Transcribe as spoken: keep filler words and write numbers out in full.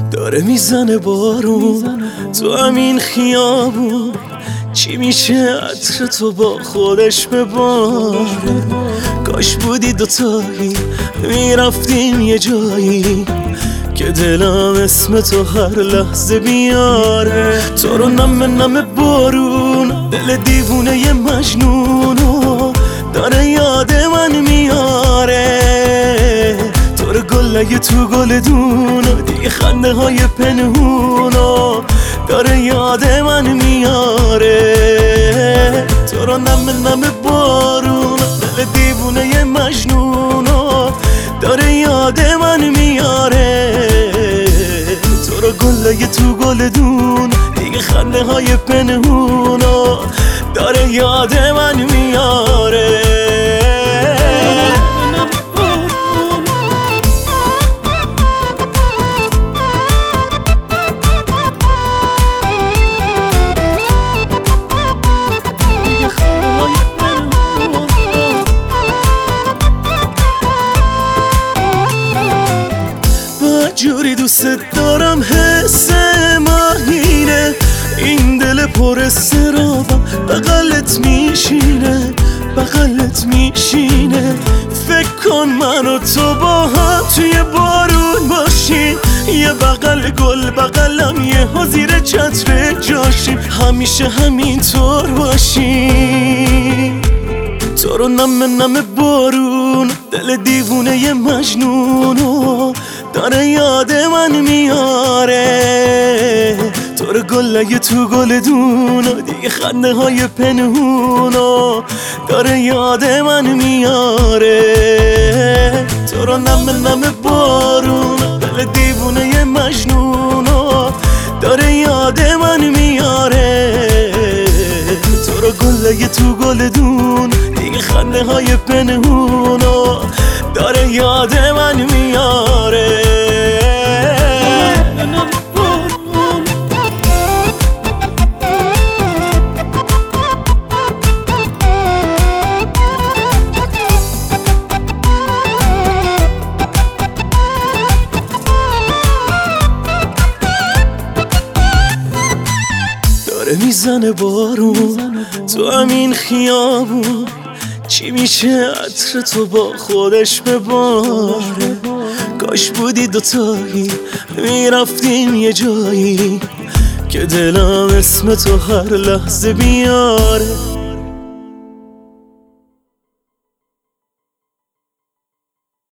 داره میزنه بارون تو همین خیابون، چی میشه عطر تو با خودش بباره. کاش بودی دوتایی میرفتیم یه جایی که دلم اسم تو هر لحظه بیاره. تو رو نم نم بارون، دل دیوونه ی مجنونو داره یاد من میاره. تو رو گله تو گل دونو دیگه خنده های پنهونو داره یاد من میاره. تو رو نم نم بارون، دل دیوونه ی مجنونو داره یاد من میاره. تو رو گله تو گل دون دیگه خنده های پنهونو داره یاد من میاره. جوری دوست دارم حس ماهینه، این دل پر استرابم بغلت میشینه بغلت میشینه. فکر کن من و تو با هم توی بارون باشیم، یه بغل گل بغلم یه ها زیر چتر جاشیم، همیشه همینطور باشیم. تو رو نم نم بارون، دل دیوونه ی مجنونو داره یاد من میاره. تو رو گله تو گل دونو دیگه خنده های پنهونو داره یاد من میاره. تو رو نم نم بارون، دل دیوونه ی مجنونو داره یاد من میاره. تو رو گله تو گل دون دیگه خنده های پنهونو داره یاد من میاره. داره میزنه بارون تو همین خیابون، چی میشه عطر تو با خودش بباره. کاش بودی دوتایی میرفتیم یه جایی که دلم اسم تو هر لحظه بیاره.